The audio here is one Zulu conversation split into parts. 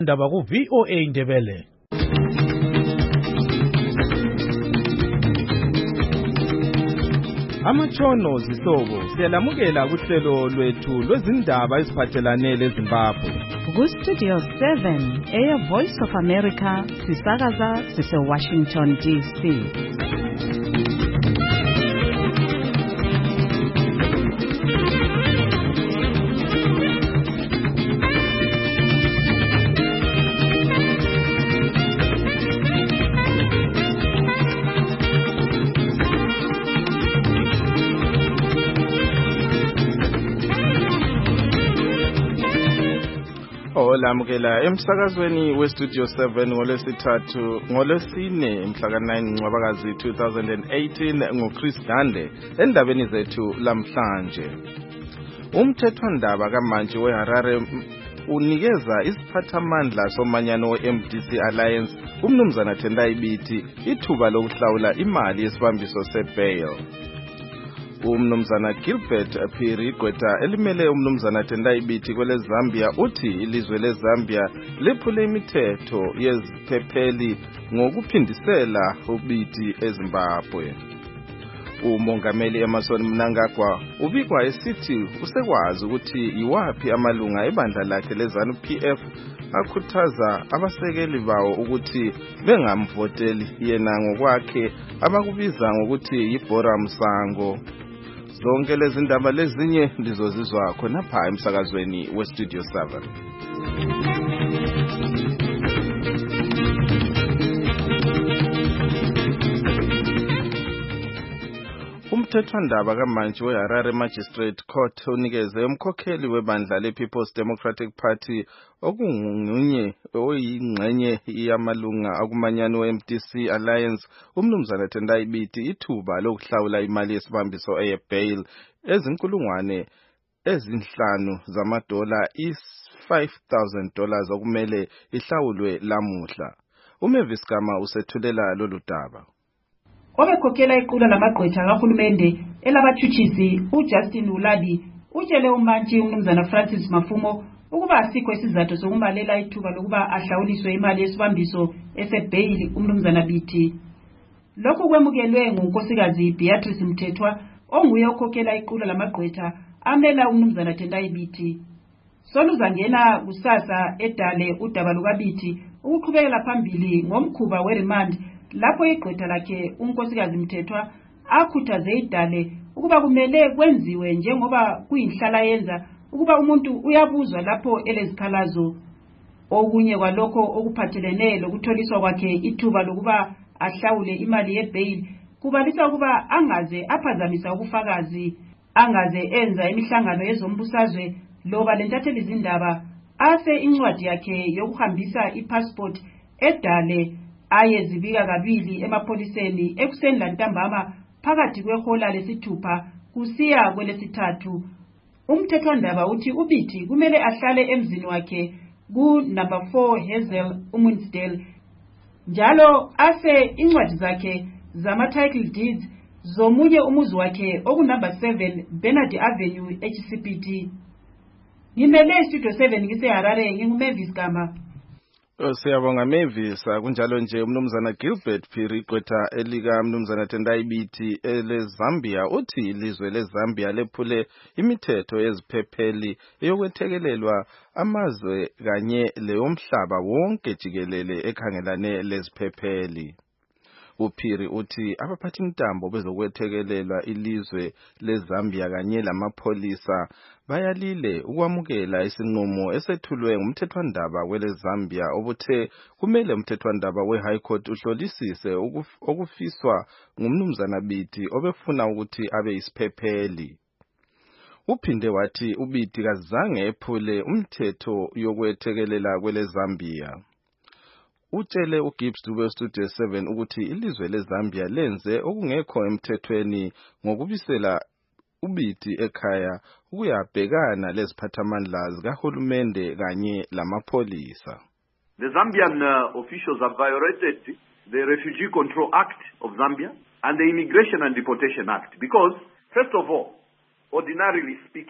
Ndaba ku VOA Ndebele. Amatshono zihlobo siyalamukela kuhlelo lwethu lwezindaba eziphathelane leZimbabwe. Ku Studio 7 Air Voice of America sisakaza sise Washington DC. Lamukela emsakazweni weStudio 7 ngolesine mhla ka-9 Ncwabakazi 2018 ngoChris Gande endabeni zethu lamhlanje. Umthethwandaba kamanje weHarare unikeza isiphathamandla somanyano we-MDC Alliance umnumzana Tendai Biti ithuba lokuhlawula imali yesibambiso sebail. Umnumzana Gilbert Phiri Gweta elimele umnumzana Tendai Biti kwele Zambia uthi ilizwe leZambia liphule imithetho yeziphepheli ngokuphindisela uBiti eZimbabwe. Umongameli Emmerson Mnangagwa ubikwa esithi usekwazi ukuthi iwapi amalunga ebandla lakhe leZANU-PF akhuthaza abasekeli bawo ukuthi bengamvoteli yena ngokwakhe abakubiza ngokuthi yibhora msango. Zonke lezi ndaba lezinye ndizozizwa khonapha emsakazweni weStudio 7. Umthethwandaba kamanje weHarare Magistrate Court unikeze umkhokheli webandla lePeople's Democratic Party okungunye oyingxenye yamalunga akumanyano weMDC Alliance umnumzana Tendai Biti ithuba lokuhlawula imali yesibambiso eyebail ezinkulungwane ezinhlanu zamadola $5,000 okumele ihlawulwe lamuhla. uMavis Gama usethulela lolu daba. Obekhokhela iqula lamagqwetha kahulumende elabathutshisi uJustin Uladi utshele umantshi umnumzana Francis Mafumo ukuba asikho isizathu sokumalela ithuba lokuba ahlawuliswe imali yesibambiso esebail umnumzana Biti. Lokhu kwemukelwe ngunkosikazi Beatrice Mthethwa onguye okhokhela iqula lamagqwetha amela umnumzana Tendai Biti. Soluzangena kusasa edale udaba lukaBiti ukuqhubekela phambili ngomkhuba weremand lapho igqwetha lakhe unkosikazi Mthethwa akhuthaze idale ukuba kumele kwenziwe njengoba kuyinhlala yenza ukuba umuntu uyabuzwa lapho elezikhalazo. Okunye kwalokho okuphathelene lokutholiswa kwakhe ithuba lokuba ahlawule imali yebail kubalisa ukuba angaze aphazamisa ubufakazi, angaze enza imihlangano yezombusazwe loba lentatheli izindaba ase incwadi yakhe yokuhambisa ipassport edale ayezibika kabili emapholiseni ekuseni lantambama phakathi kwehola lesithupha kusiya kwelesithathu. Umthethwandaba uthi uBiti kumele ahlale emzini wakhe ku number 4 Hazel Umunsdale njalo ase incwadi zakhe zama-title deeds zomunye umuzi wakhe oku number 7 Bernard Avenue HCPT. Ngimele Studio 7 ngiseHarare nginguMavis Gama. Siyabonga Mavis. Kunjalo nje umnumzana Gilbert Phiri Gweta elika umnumzana Tendai Biti leZambia uthi ilizwe leZambia lephule imithetho yeziphepheli eyokwethekelelwa amazwe kanye leyomhlaba wonke jikelele ekhangelane leziphepheli. uPhiri uthi abaphathi intambo bezokwethekelelwa ilizwe leZambia kanye lamapholisa bayalile ukwamukela isinqumo esethulwe ngumthethwandaba kweleZambia obuthe kumele umthethwandaba weHigh Court uhlolisise okufiswa ngumnumzana Biti obefuna ukuthi abe isiphepheli. Uphinde wathi uBiti kazange ephule umthetho yokwethekelela kweleZambia. Utshele uGibbs weStudio 7 ukuthi ilizwe leZambia lenze okungekho emthethweni ngokubisela uBiti ekhaya ukuyabhekana leziphathamandla zikahulumende kanye lamapholisa. The Zambian officials have violated the Refugee Control Act of Zambia and the Immigration and Deportation Act because, first of all, ordinarily speaking,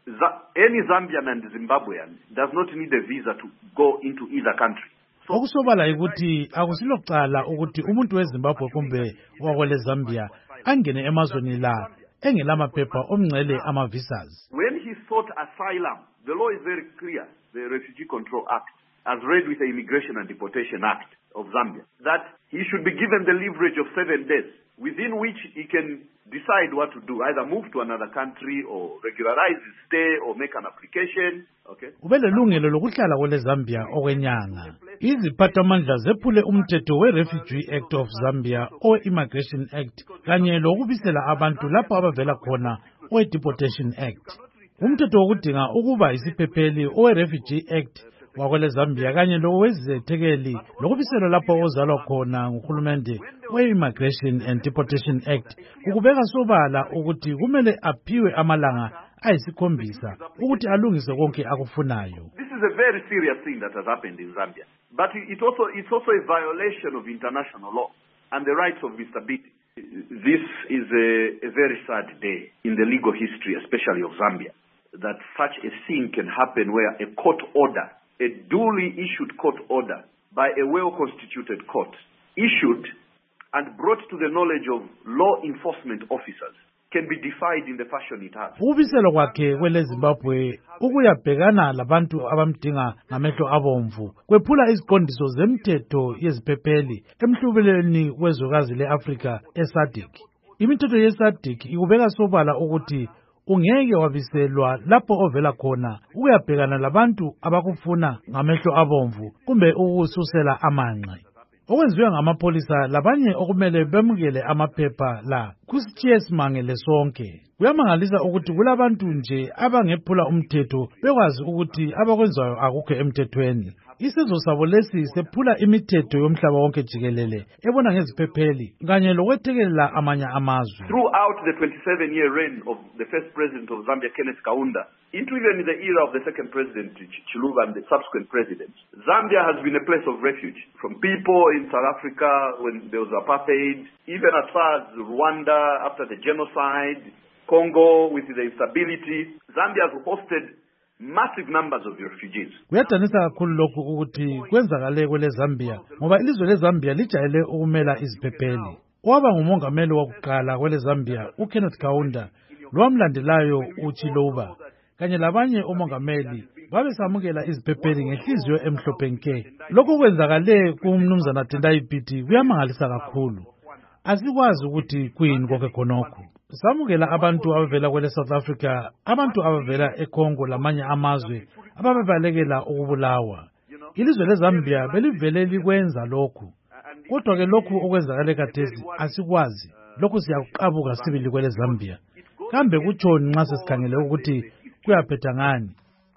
any Zambian and Zimbabwean does not need a visa to go into either country. Okusobala ukuthi akusilocala ukuthi umuntu weZimbabwe kumbe wakwele Zambia angene emazweni la engelamaphepha omngcele ama-visas. When he sought asylum, the law is very clear, the Refugee Control Act, as read with the Immigration and Deportation Act of Zambia, that he should be given the leverage of 7 days, within which he can decide what to do, either move to another country or regularize his stay or make an application. Okay. Ubelelungelo lokuhlala kwele Zambia okwenyanga. Iziphathamandla zephule umthetho we-Refugee Act of Zambia o-Immigration Act kanye lokubisela abantu lapho abavela khona o-Deportation Act. Umthetho wokudinga ukuba isiphepheli owe-Refugee Act wakwele Zambia kanye lowezethekeli lokubisela lapho ozalwa khona nguhulumende we-Immigration and Deportation Act ukubeka sobala ukuthi kumele aphiwe amalanga ayisikhombisa ukuthi alungise konke akufunayo. This is a very serious thing that has happened in Zambia, but it's also a violation of international law and the rights of Mr. Biti. This is a very sad day in the legal history, especially of Zambia, that such a thing can happen where a court order, a duly issued court order by a well-constituted court, issued and brought to the knowledge of law enforcement officers, can be defied in the fashion it has. Ubiselo kwakhe kwele Zimbabwe ukuyabhekana labantu abamdinga ngamehlo abomvu kwephula iziqondiso zemthetho yeziphepheli emhlubeleni wezwekazi leAfrika eSADC. Imithetho yeSADC ikubeka sobala ukuthi ungeke wabiselwa lapho ovela khona ukuyabhekana labantu abakufuna ngamehlo abomvu kumbe ukususela amanqe. Okwenziwe ngamapolisa labanye okumele bemukele amaphepha la kusithiye simangele sonke. Kuyamangalisa ukuthi kulabantu nje abangephula umthetho bekwazi ukuthi abakwenzayo akukho emthethweni. Isizwe sabo lesi sephula imithetho yomhlaba wonke jikelele ebona ngeziphepheli kanye lokwethekelela amanye amazwe. Throughout the 27-year reign of the first president of Zambia, Kenneth Kaunda, into even the era of the second president, Chiluba, and the subsequent presidents, Zambia has been a place of refuge from people in South Africa when there was apartheid, even as far as Rwanda after the genocide, Congo with the instability. Zambia has hosted massive numbers of refugees. Kuyadanisa kakhulu lokhu ukuthi kwenzakale kwele Zambia ngoba ilizwe leZambia lijayele ukumela iziphepheli. Waba ngumongameli wokuqala kwele Zambia uKenneth Kaunda lowamlandelayo uChiluba kanye labanye omongameli babesamukela iziphepheli ngenhliziyo emhlophe nke. Lokho kwenzakale kumnumzana Tendai Biti kuyamangalisa kakhulu. Asikwazi ukuthi kuyini konke khonokho. Samukela abantu abavela kwele South Africa, abantu abavela eCongo lamanye amazwe ababebalekela ukubulawa. Ilizwe leZambia belivele likwenza lokhu. Kodwa ke lokhu okwenzakale khathesi asikwazi. Lokhu siyakuqabuka sibili kwele Zambia. Kambe kutshoni nxa sesikhangele ukuthi kuyaphetha ngani?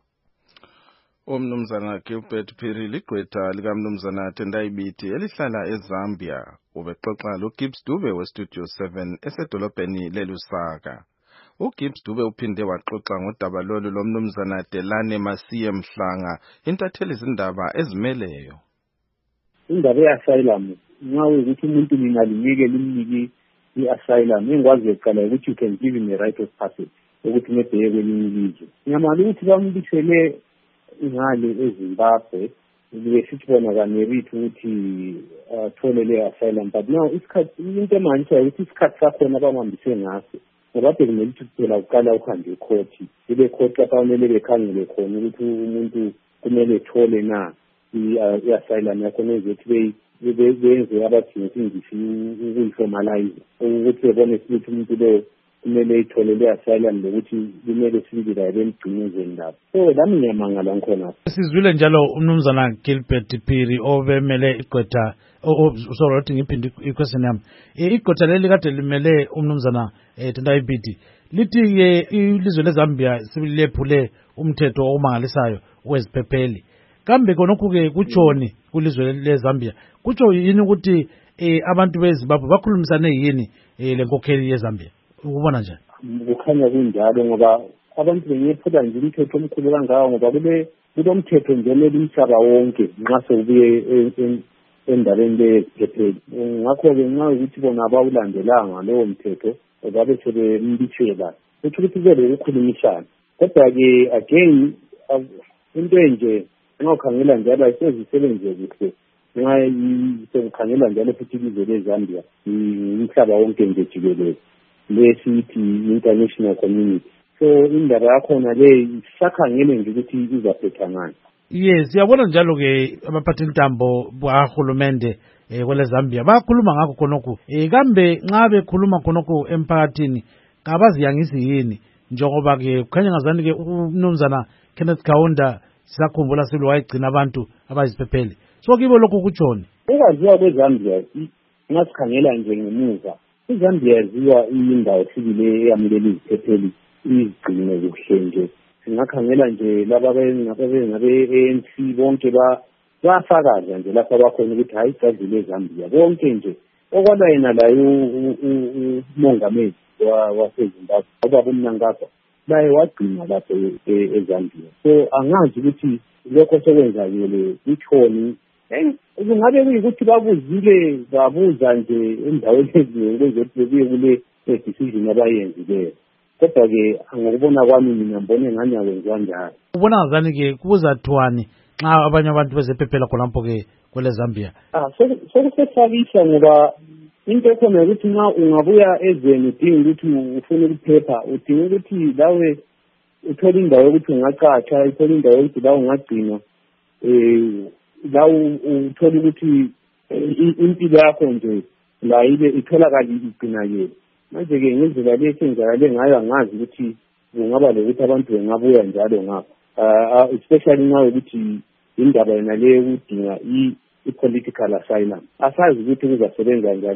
Umnumzana Gilbert Phiri ligqwetha likamnumzana Tendai Biti elihlala eZambia ubexoxa loGibbs Dube weStudio 7 esedolobheni leLusaka. UGibbs Dube uphinde waxoxa ngodaba lolu lomnumzana Delane Masiye Mhlanga intatheli izindaba ezimeleyo. Indaba ye-asylum nxa ukuthi umuntu lingalinike limniki i-asylum engikwazi eqala ukuthi you can give him a right of passage ukuthi nebheke kwelinye ilizwe. Ngiyamala ukuthi bambisele ingale eZimbabwe besithi bona kamerit ukuthi athole le-asylum, but now isikhathi into emanjisa ukuthi isikhathi sakhona abamhambise ngaso ngoba bekumele ukuthi kuphela uqala uhambe ekhoti ibe khoti lapha kumele bekhangele khona ukuthi umuntu kumele ethole na i-asylum yakhona ezokuthi benze abadingisingisi ukuyiformalize ukuthi bebone ukuthi umuntu lo kumele ithole le-asylum lokuthi kumele sibili bemgcinezeni lapho. So lami ngiyamangala ngikhona. Sizwile njalo umnumzana Gilbert Phiri obemele igqwetha sorry ngiphinde iquestion yami. Igqwetha leli kade limele umnumzana Tendai Biti lithi ke ilizwe leZambia sibili lephule umthetho omangalisayo weziphepheli. Kambe konokho ke kutshoni kulizwe leZambia? Kutsho yini ukuthi abantu beZimbabwe bakhulumisane yini lenkokheli yeZambia? Ukubona njani? Kukhanya kunjalo ngoba abantu benyephula nje umthetho omkhulu kangawo ngoba kulomthetho nje umhlaba wonke nxa sekubuye endabeni leziphepheli. Ngakho-ke nxa ukuthi bona abawulandelanga lowo mthetho babe sebembishela ukuthi kube ukukhulumisana Kodwa-ke again into enje nxa ukhangela njalo ayisezisebenze kuhle nxa sekukhangela njalo futhi ilizwe leZambia umhlaba wonke nje jikelele lesithi international community. So indaba yakhona le isakhangele nje ukuthi izaphetha ngani. Yes, siyabona njalo-ke abaphathintambo bahulumende kwele Zambia bayakhuluma ngakho khonokho. Kambe nxa bekhuluma khonokho emphakathini kabaziyangisi yini njengoba-ke kukhanya ngazani-ke umnumzana Kenneth Kaunda sisakhumbula silo wayegcina abantu abayiziphepheli. So kibo lokhu kutshoni. Ukwaziwa kweZambia nxa sikhangela nje ngemuva iZambia yaziwa iyindawo sibile eyamulela iziphepheli izigcine kuhle nje. Singakhangela nje laba ngabe-ANC bonke bayafakaza nje lapha bakhona ukuthi hayi igazile eZambia bonke nje okwala yena layo umongameli waseZimbabwe ubaba uMnangagwa laye wagcina lapho eZambia. So angazi ukuthi lokho sekwenzakele kutshoni. Kungabe kuyikuthi babuzile babuza nje endaweni ezinye ukuze kule decision abayenzileyo. Kodwa-ke ngokubona kwami mina mbone ngani akwenziwa njalo. Ubona ngazani-ke kuzathwani nxa abanye abantu bezephephela khonapho-ke kwele Zambia? Sokusesabisa ngoba into ekhona ukuthi nxa ungabuya ezweni udinga ukuthi ufune ukuphepha udinga ukuthi lawe uthole indawo yokuthi ungacatsha uthole indawo yokuthi la ungagcina la uthole ukuthi impilo yakho nje la ibe itholakala igcinakele. Manje-ke ngendlela le esenzakale ngayo angazi ukuthi kungaba lokuthi abantu bengabuya njalo ngapha especially nxa ukuthi indaba yona le ukudinga i-political asylum asazi ukuthi kuzasebenza njani.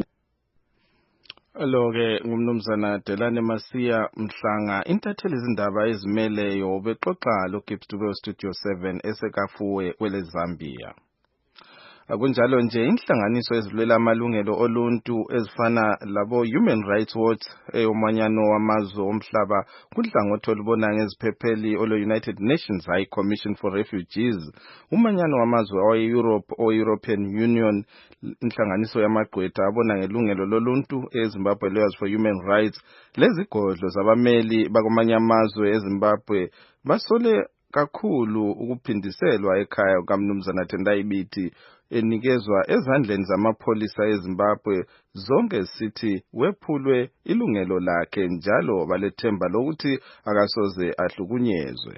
Lo-ke ngumnumzana Delane Masiya Mhlanga intatheli izindaba ezimeleyo bexoxa loGibbs Dube Studio 7 esekafuwe kwele Zambia. Akunjalo nje inhlanganiso ezilwela amalungelo oluntu ezifana labo Human Rights Watch umanyano wamazwe omhlaba kudlangothi olubona ngeziphepheli olo-United Nations High Commission for Refugees umanyano wamazwe awe-Europe European Union inhlanganiso yamagqwetha abona ngelungelo loluntu eZimbabwe Lawyers for Human Rights lezigodlo zabameli bakwamanye amazwe eZimbabwe basole kakhulu ukuphindiselwa ekhaya kaMnumzana Tendai Biti enikezwa ezandleni zamapholisa eZimbabwe zonke sithi wephulwe ilungelo lakhe njalo balethemba lokuthi akasoze ahlukunyezwe.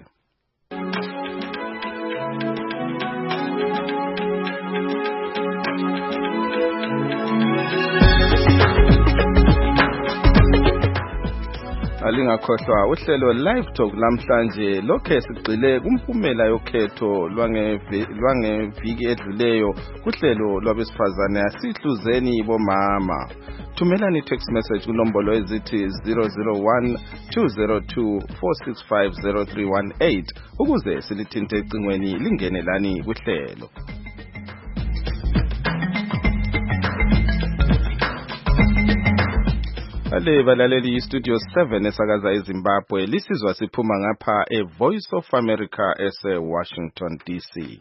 Alingakhohlwa uhlelo Live Talk lamhlanje lokhe sigcile kumphumela yokhetho lwangeviki edluleyo kuhlelo lwabesifazane asihluzeni bomama. Thumelani text message kunombolo ezithi 001-202-465-0318 ukuze silithinte ecingweni lingene lani kuhlelo. Balaleli Studio 7 esakaza eZimbabwe lisizwa siphuma ngapha Voice of America Washington DC.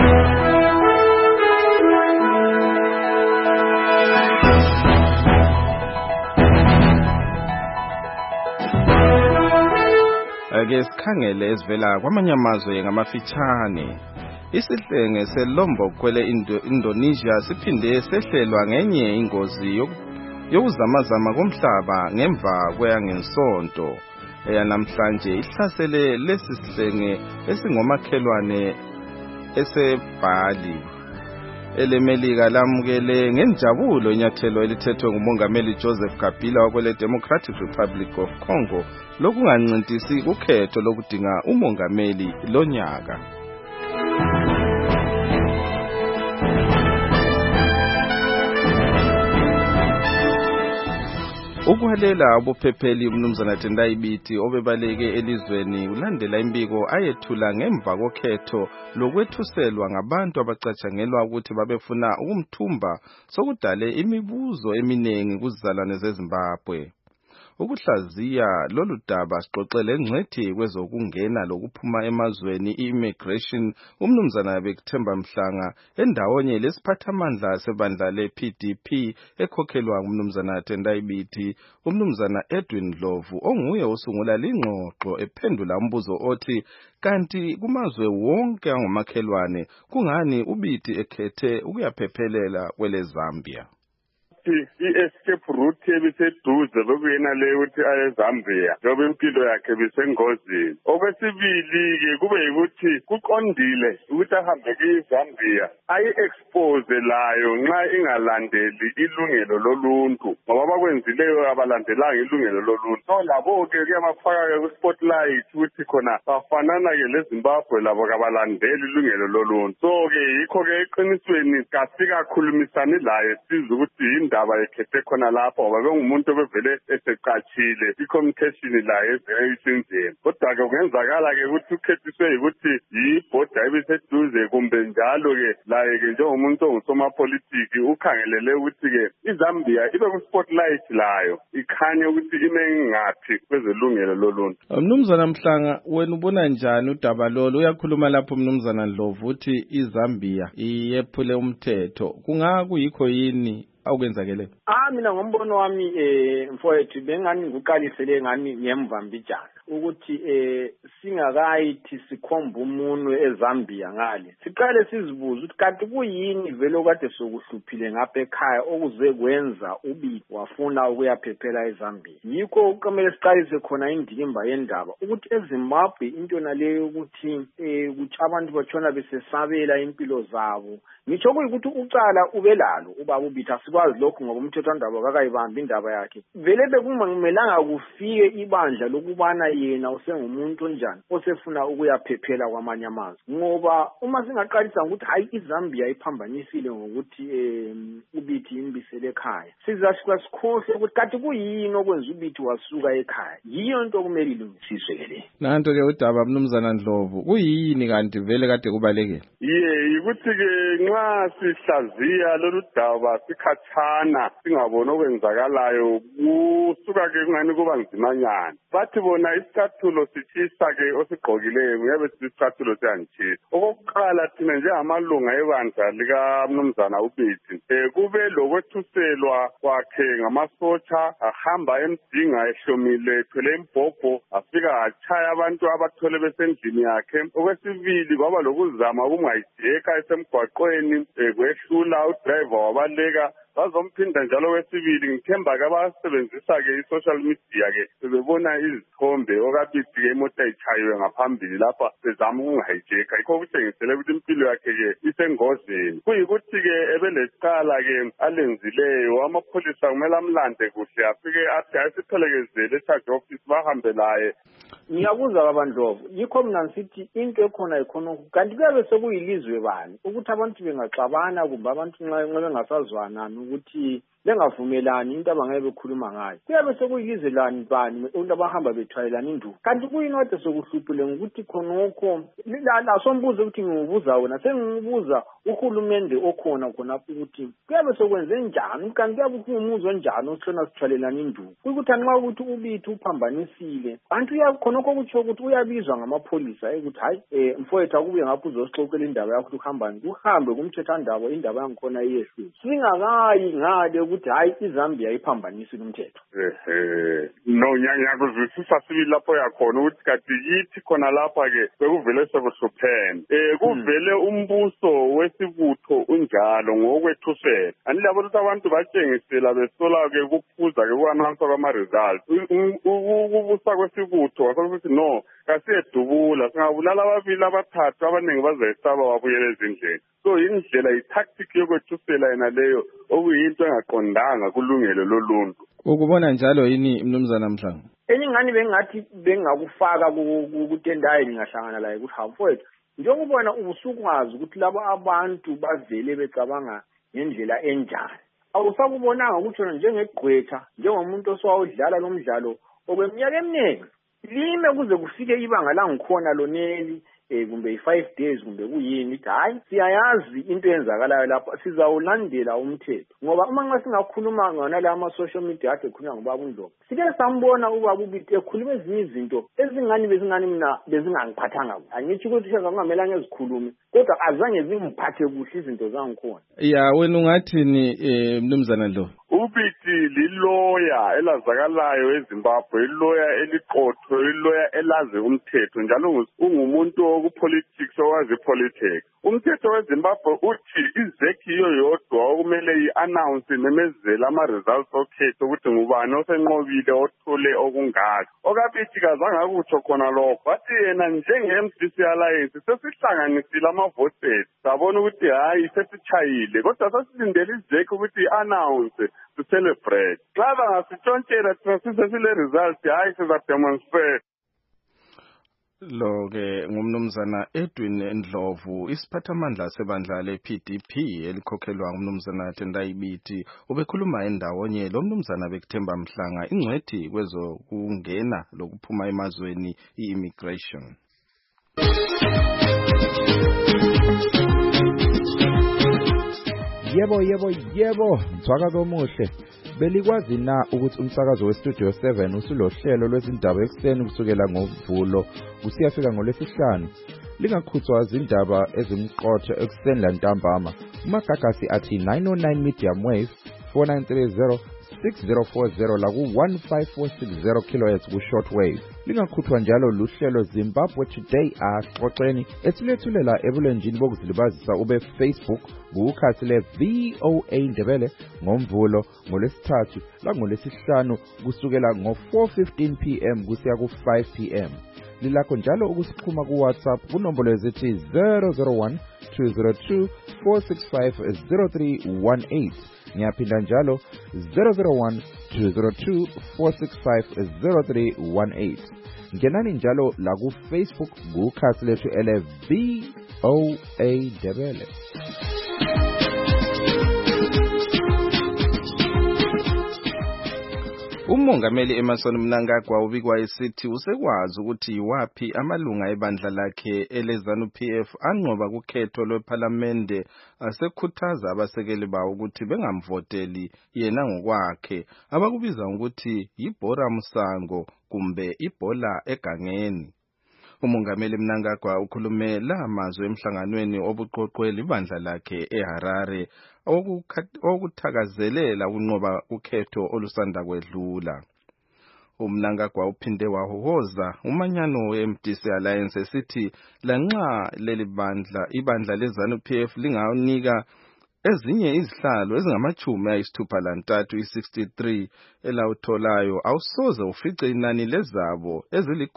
Ake sikhangele ezivela kwamanye amazwe ngamafitshane. Isihlenge seLombok kwele Indonesia siphinde sehlelwa ngenye ingozi yokuzamazama komhlaba ngemva kweyangensonto namhlanje ihlasele lesi sihlenge esingomakhelwane eseBali. EleMelika lamukele ngenjabulo inyathelo elithethwe ngumongameli Joseph Kabila wakwele Democratic Republic of Congo lokungancintisi ukhetho lokudinga umongameli lonyaka. Ukuhalela ubuphepheli umnumzana Tendai Biti obebaleke elizweni ulandela imbiko ayethula ngemva kokhetho lokwethuselwa ngabantu abacatshangelwa ukuthi babefuna ukumthumba sokudale imibuzo eminengi kuzizalwane zeZimbabwe. ukuhlaziya lolu daba sixoxele ngcwethi kwezokungena lokuphuma emazweni immigration umnumzana Bekuthemba Mhlanga endawonye lesiphathamandla sebandla le-PDP ekhokhelwa umnumzana Tendai Biti umnumzana Edwin Ndlovu onguye osungula lingxoxo ephendula umbuzo othi kanti kumazwe wonke angomakhelwane kungani uBiti ekhethe ukuyaphephelela kwele Zambia? I-escape route ebiseduze bekuyena leyo ukuthi aye eZambia njengoba impilo yakhe ibisengozini. Okwesibili-ke kube yikuthi kuqondile ukuthi ahambe kwiZambia ayi-expose layo nxa ingalandeli ilungelo loluntu ngoba abakwenzileyo abalandelanga ilungelo loluntu. So labo-ke kuyabafaka-ke ku-spotlight ukuthi khona bafanana-ke leZimbabwe labo kabalandeli ilungelo loluntu. So-ke yikho-ke eqinisweni kasikakhulumisani laye siza ukuthi indaba ekhethe khona lapho ngoba bengumuntu obevele eseqatshile i-communication laye evele isinzima. Kodwa-ke kungenzakala-ke ukuthi ukhethiswe yikuthi yibhoda ebiseduze kumbe njalo-ke laye-ke njengomuntu ongusomapolitiki ukhangelele ukuthi-ke iZambia ibe ku-spotlight layo ikhanye ukuthi ime ngaphi kwezelungelo loluntu. Mnumzana Mhlanga, wena ubona njani udaba lolu? Uyakhuluma lapho Mnumzana Ndlovu uthi iZambia iyephule umthetho. Kungakuyikho yini awukwenzakele? Mina ngombono wami mfowethu bengani ngiqalisele ngani ngemva mbijana ukuthi singakayithi sikhomba umunwe eZambia ngale siqale sizibuza ukuthi kanti kuyini vele okade sokuhluphile ngapha ekhaya okuze kwenza uBiti wafuna ukuyaphephela eZambia. Yikho ukumele siqalise khona indikimba yendaba ukuthi eZimbabwe into naleyo ukuthi abantu batshona besesabela impilo zabo. Ngitsho kuyikuthi ucala ubelalo ubaba uBiti asikwazi lokho ngoba umthethwandaba akayibambi indaba yakhe. Vele bekungamelanga kufike ibandla lokubana yena usengumuntu onjani osefuna ukuyaphephela kwamanye amazwe ngoba uma singaqalisa ukuthi hayi iZambia iphambanisile ngokuthi uBiti imbisele ekhaya sizashika sikhohle ukuthi kanti kuyini okwenza uBiti wasuka ekhaya. Yiyo into okumele ilungisiswe ke le. Nanto ke udaba Mnumzana Ndlovu kuyini kanti vele kade kubalekile? Yikuthi-ke nxa sihlaziya lolu daba sikhatshana singaboni okwenzakalayo kusuka-ke kungani kuba nzimanyana. Bathi bona isicathulo sitshisa-ke osigqokileyo kuyabe sithi isicathulo siyangitshisa. Okokuqala thina njengamalunga ebandla likaMnumzana uBiti kube lokwethuselwa kwakhe ngamasotsha ahamba emdinga ehlomile ethwele imbhobho afika atshaya abantu abathole besendlini yakhe. Okwesibili kwaba lokuzama ukungayijeka esemgwaqweni kwehlula udriver wabaleka bazomphinda njalo wesibili ngithemba-ke abasebenzisa-ke i-social media-ke bebona izithombe okabithi-ke imota ichayiwe ngaphambili lapha bezama ukungayijeka yikho kutshengisele ukuthi impilo yakhe-ke isengozini. Kuyikuthi-ke ebelecala-ke alenzileyo amapholisa kumele amlande kuhle afike athi ayisiphelekezele e-charge office bahambe laye. Ngiyabuza babandlovu yikho mina ngisithi into ekhona ikhona kanti kuyabe sekuyilizwe bani ukuthi abantu bengaxabana kumbe abantu nxa bengasazwanani ukuthi bengavumelani into abangeke bekhuluma ngayo kuyabe sekuyilizwe lani bani abantu abahamba bethwayelana induku. Kanti kuyini kade sokuhluphile ngokuthi khonokho la sombuzo ukuthi ngibuza wona sengibuza uhulumende okhona khonapho ukuthi kuyabe sekwenze njani kanti kuyabe kungumuzo njani osihlona sithwalelana induku ukuthi nxa ukuthi uBiti uphambanisile abantu khonokho kutsho ukuthi uyabizwa ngamapholisa ukuthi hayi mfowethu akubuye ngapho uzosixoxela indaba yakho ukuhambani uhambe kumthethwandaba indaba yangikhona iyehlule singakayi ngale ukuthi hayi iZambia iphambanisile umthetho. No ngiyakuzwisisa sibili lapho yakhona ukuthi kanti yithi khona lapha-ke bekuvele sekuhluphene kuvele umbuso wesibutho unjalo ngokwethusela anilabona ukuthi abantu batshengisela besola-ke ukuphuza-ke kwanansa kwama-results ukubusa kwesibutho wasokuthi no kasiyedubula singabulala ababili abathathu abaningi bazayisaba wabuyela ezindleni. So indlela i-tactic yokwethusela yena leyo okuyinto engaqondanga kulungelo loluntu. Ukubona njalo yini Mnumzana Mhlanga? Engani bengathi bengakufaka kuTendai ngingahlangana laye ukuthi hawufowethu njengobona ubusukwazi ukuthi labo abantu bavele becabanga ngendlela enjani. Awusakubonanga ukuthi njengegqwetha njengomuntu oswawudlala lo mdlalo okweminyaka eminingi lime kuze kufike ibanga langikhona loneli kumbe 5 days kumbe kuyini hayi siyayazi into eyenzakalayo lapha sizawulandela umthetho ngoba uma nxa singakhuluma ngona la ama social media akhe khulunywa ngobaba uNdlovu sike sambona ubaba uBiti ekhuluma ezinye izinto ezingani mina bezingangiphathanga angithi ukuthi kungamelanga ezikhulume kodwa azange zingiphathe kuhle izinto zangikhona ya wena ungathini mnumzana Ndlovu uBiti liloya elazakalayo eZimbabwe iloya eliqotho iloya elazi umthetho njalo ungumuntu okupolitics owazi politics umthetho weZimbabwe uthi izeki yodwa okumele iannounce nemezela ama results okhetho ukuthi ngubani osenqobile othole okungaka okaBiti kazange akutsho khona lokho bathi yena njenge-MDC Alliance sesihlanganisile ama-votes sabona ukuthi hayi sesichayile kodwa sasilindele izeki ukuthi i-announce to celebrate. Xa bangasitshontshela thina sisesile results hayi sizademonstrate. Lo-ke ngumnumzana Edwin Ndlovu isiphathamandla sebandla le-PDP elikhokhelwa ngumnumzana Tendai Biti ubekhuluma endawonye lo mnumzana Bekuthemba Mhlanga ingcwethi kwezokungena lokuphuma emazweni i-immigration. Yebo, mthwakazi omuhle. Belikwazi na ukuthi umsakazo weStudio 7 usulohlelo lwezindaba ekseni kusukela ngoMvulo kusiyafika ngoLwesihlanu. Lingakhuthwa izindaba ezimqotho ekseni lantambama. Umagagasi athi 909 medium wave 4930 6040 la ku-15460 kHz ku-short wave. Lingakhuthwa njalo luhlelo Zimbabwe Today axoxeni esilethulela ebulenjini bokuzilibazisa ube Facebook kukhasi le-VOA Ndebele ngoMvulo ngoLwesithathu la ngoLwesihlanu kusukela ngo-4:15 PM kusiya ku-5 PM. Lilakho njalo ukusixhuma ku-WhatsApp kunombolo ezithi 001 202 465 0318. Ngiyaphinda njalo 001 202 465 0318. Ngenani njalo la ku Facebook kukhasi lethu ele VOA Ndebele. Umongameli Emmerson Mnangagwa ubikwa esithi usekwazi ukuthi wapi amalunga ebandla lakhe eleZANU-PF anqoba kukhetho lwePhalamende asekhuthaza abasekeli bawo ukuthi bengamvoteli yena ngokwakhe abakubiza ukuthi yibhora msango kumbe ibhola egangeni. Umongameli Mnangagwa ukhulume la mazwi emhlanganweni obuqoqweli ibandla lakhe eHarare okuthakazelela unqoba ukhetho olusanda kwedlula. Mnangagwa uphinde wahohoza umanyano we-MDC Alliance esithi lanxa leli ibandla leZANU-PF linganika ezinye izihlalo ezingama-63 i-63 elawutholayo awusoze ufice inani lezabo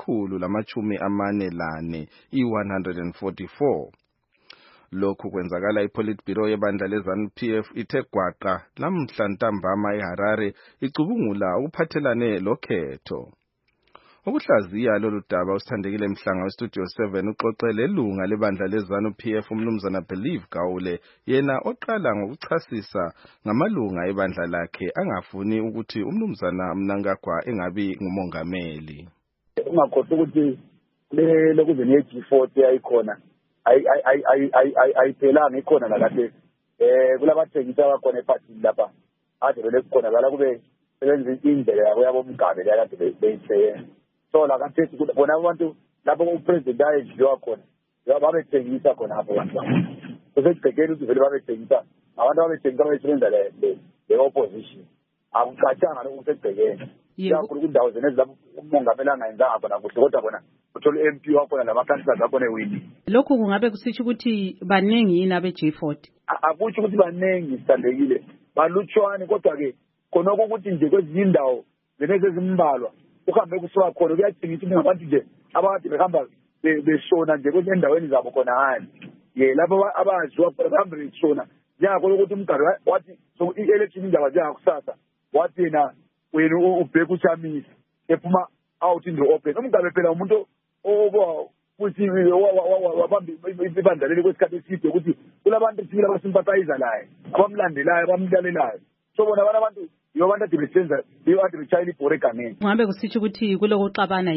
ezili-144 i-144. Lokhu kwenzakala iPolitburo yebandla leZANU-PF ithe gwaqa lamhla ntambama eHarare icubungula ukuphathelane lokhetho. Ukuhlaziya lolu daba usithandekile Mhlanga weStudio 7 uxoxele ilunga lebandla leZANU-PF umnumzana Believe Gawule yena oqala ngokuchasisa ngamalunga ebandla lakhe angafuni ukuthi umnumzana Mnangagwa engabi ngumongameli. Ungakhohlwa ukuthi lokuze ne-G40 ayikhona ayiphelanga ikhona nalapha kulabathengisi abakhona ephasini lapha ade vele kukhona bala kube sebenza indlela yabo yabomgabe lakade beyisebenza so la kanti bona abantu lapho upresident ayedliwa khona babethengisa khona apho abantu kusegcekeni ukuthi vele babethengisa abantu babethengisa bayisebenza le-opposition akucatshanga lokhu kusegcekeni yakhulu kundawo zenezi lapho umongameli angayenzanga khona kuhle kodwa bona uthola i-MP wakhona lamakhansila akhona ewini. Lokhu kungabe kusitsho ukuthi baningi yini abe-G40? Akutsho ukuthi baningi sithandekile balutshwane kodwa-ke khonoko ukuthi nje kwezinye indawo zenezi ezimbalwa uhambe kusuka khona kuyadingisa ukuthi ngabantu nje abakade behamba beshona nje kwezinye endaweni zabo khona hayi lapho abaziwa bahambe beshona njengakho ukuthi umgari wathi i-election indaba njengakusasa wathi yena wena ubheka uchamisa ephuma out in the open umgari phela umuntu futhi wabamba ibandla leli kwesikhathi eside ukuthi kulabantu sibili abasympathizer laye abamlandelayo abamlalelayo so bona abantu yibo abantu ade besenza yibo ade betshayela ibhora egameni. Ngabe kusitsho ukuthi kulokuxabana yini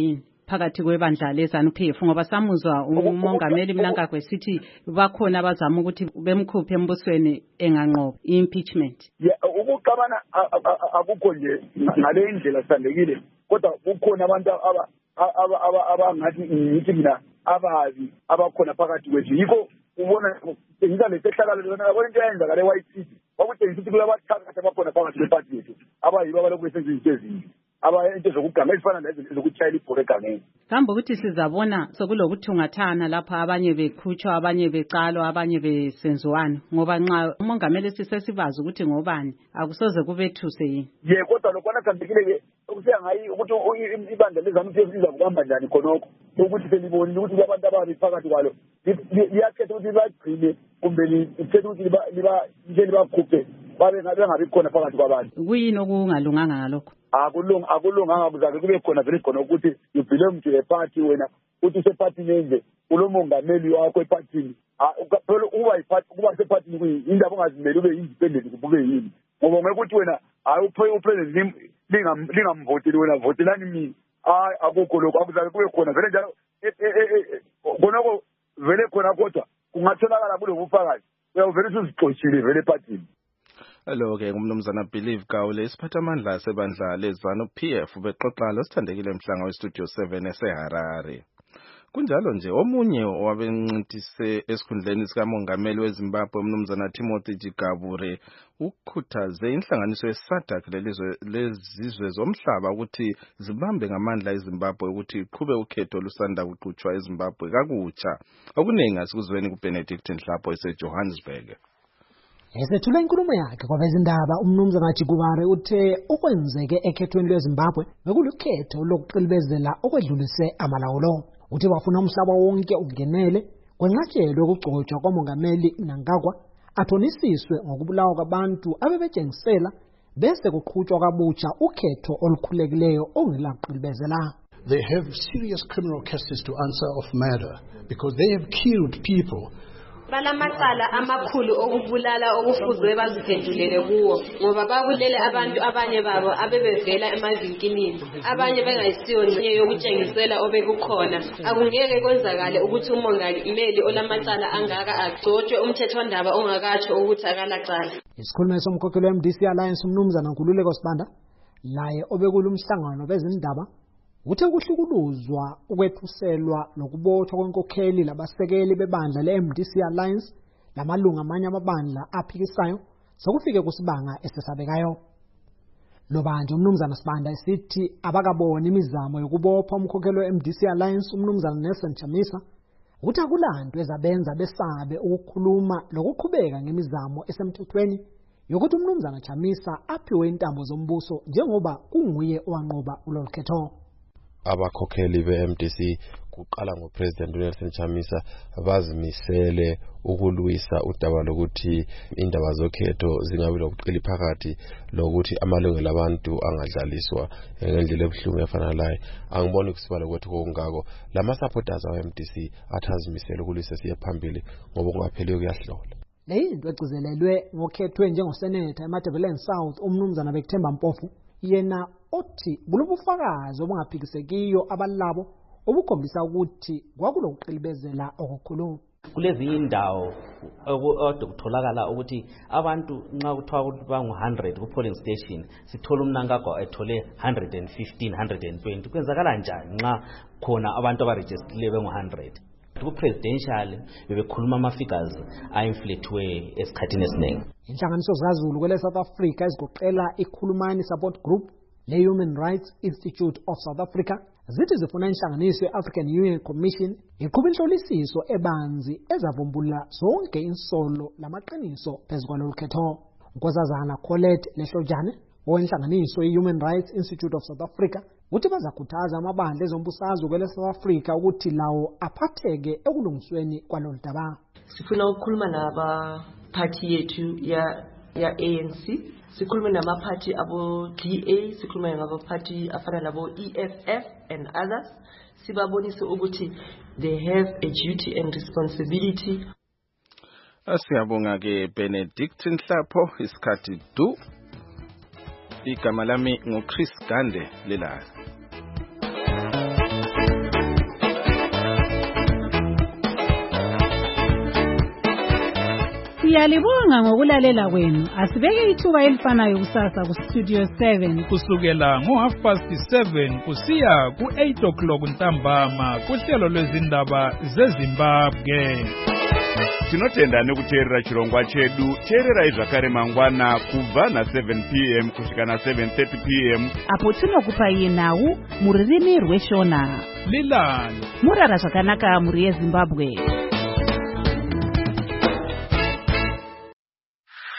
phakathi kwebandla leZANU-PF ngoba samuzwa umongameli Mnangagwa sithi bakhona abazama ukuthi bemkhuphe embusweni enganqoba impeachment. Ukuqabana akukho nje ngale indlela sandekile kodwa kukhona abantu abangathi ngithi mina ababi abakhona phakathi kwethu yikho ubona ngisa lesehlakalo lona yabona into eyenza le white city bakutshengisa ukuthi kulabathakathi abakhona phakathi kweparty yethu abayibo abalokhu besenza izinto ezinye into zokuganga ezifana nezinto zokuchayela ibhola egangeni. Kambe ukuthi sizabona sokulokuthungathana lapha abanye bekhutshwa abanye becalwa abanye besenziwana ngoba nxa umongameli sisesibazi ukuthi ngobani akusoze kubethuse yini. Kodwa lokho sandekile ke ukusiya ngayi ukuthi ibandla leZANU-PF liza kubamba njani khonokho ukuthi selibonile ukuthi abantu ababi phakathi kwalo liyakhetha ukuthi bagcine kumbe likhetha ukuthi libakhuphe babe ngabe khona phakathi kwabantu. Kuyini okungalunganga ngalokho? Akulunganga kuzake kube khona vele khona ukuthi you belong to a party wena uthi usepartini enje ulomongameli wakho epartini phela kuba separtini kuyindaba ongazimeli ube independent kube yini ngoba ngeke ukuthi wena hayi upresident lingamvoteli wena votelani mina akukho lokho akuzake kube khona vele njalo khonako vele khona kodwa kungatholakala kulobufakazi uyavele usizixoshile vele epartini. Hello-ke ngumnumzana Believe Gawule isiphathamandla sebandla leZANU-PF bexoxa losithandekile mhlanga westudio 7 eseHarare. Kunjalo nje omunye owabencintise esikhundleni sikamongameli weZimbabwe umnumzana Timothy Chigabure ukukhuthaze inhlanganiso yeSADC lezizwe zomhlaba ukuthi zibambe ngamandla eZimbabwe ukuthi iqhube ukhetho olusanda kuqhutshwa eZimbabwe kakutsha. Okuningi asikuzweni kuBenedict Nhlapho eseJohannesburg. Esethule inkulumo yakhe kwabezindaba umnumzana Chigubare uthe okwenzeke ekhethweni lweZimbabwe bekulukhetho lokuqilibezela okwedlulise amalawulo. Uthi bafuna umhlaba wonke ungenele kwenqatshelwe ukugcotshwa kwamongameli Mnangagwa athonisiswe ngokubulawa kwabantu abebetshengisela bese kuqhutshwa kabutsha ukhetho olukhulekileyo ongelaqilibezela. They have serious criminal cases to answer of murder because they have killed people. Balamacala amakhulu okubulala okufuzwe baziphendulele kuwo ngoba babulele abantu abanye babo abebevela emazinkinini abanye bengayisiyo ngenye yokutshengisela obekukhona. Akungeke kwenzakale ukuthi umongameli olamacala angaka agcotshwe umthethondaba ongakatsho ukuthi akalacala. Isikhulumi somkhokheli weMDC Alliance umnumzana Nkululeko Sibanda laye obekulumhlangano bezindaba uthe kuhlukuluzwa ukwethuselwa nokubothwa kwenkokheli labasekeli bebandla leMDC Alliance lamalunga amanye amabandla aphikisayo sokufike kusibanga esesabekayo. Lo banje umnumzana Sibanda esithi abakabona imizamo yokubopha umkhokheli weMDC Alliance umnumzana Nelson Chamisa uthi akulanto ezabenza besabe ukukhuluma lokuqhubeka ngemizamo esemthethweni yokuthi umnumzana Chamisa aphiwe intambo zombuso njengoba kunguye owanqoba ulolukhetho. Abakhokheli beMDC kuqala ngoPresident Nelson Chamisa bazimisele ukulwisa udaba lokuthi indaba zokhetho zingabe lokuqili phakathi lokuthi amalungelo abantu angadlaliswa ngendlela ebuhlungu efana layo. Angiboni kusibala ukuthi kokungako lama supporters aweMDC athazimisele ukulwisa siye phambili ngoba kungapheliyo kuyahlola. Leyinto egcizelelwe ngokhethwe njengoseneta eMatabeleland South umnumzana Bekuthemba Mpofu yena othi bulubufakazi obungaphikisekiyo abalabo obukhombisa ukuthi kwakulokuqilibezela okukhulu. Kulezi indawo okutholakala ukuthi abantu nxa kuthiwa ukuthi bangu-100 ku-polling station sithola uMnangagwa ethole 115 120 kwenzakala njani nxa khona abantu abarejistile bengu-100? Ku-presidential bebekhuluma ama-figures ayimflethiwe esikhathini esiningi. Inhlanganiso zikaZulu kwele South Africa ezigoqela iKhulumani Support Group le-Human Rights Institute of South Africa zithi zifuna inhlanganiso ye-African Union Commission iqhuba inhlolisiso ebanzi ezavumbula zonke insolo lamaqiniso phezu kwalolukhetho. Nkosazana Colette Lehlojane owenhlanganiso ye-Human Rights Institute of South Africa uthi bazakhuthaza amabandla ezombusazwe kwele South Africa ukuthi lawo aphatheke ekulungisweni kwaloludaba. Sifuna ukukhuluma nabaphathi yethu ya ANC, sikhulume namaphathi abo DA, sikhulume nabaphathi afana nabo EFF and others, sibabonise ukuthi they have a duty and responsibility. Asiyabonga ke Benedict Nhlapho isikhathi du. Igama lami nguChris Gande lelayo. Siyalibonga ngokulalela kwenu. Asibeke ithuba elifanayo kusasa ku Studio 7 kusukela ngo7:30 kusiya ku8 ntambama kuhlelo lwezindaba zeZimbabwe. Tinotenda nekuteerera chirongwa chedu. Teererai zvakare mangwana kubva na7 p.m. kusvika na7:30 p.m. apo tinokupai nhau muririmi rweshona. Lilani murara zvakanaka muri yeZimbabwe.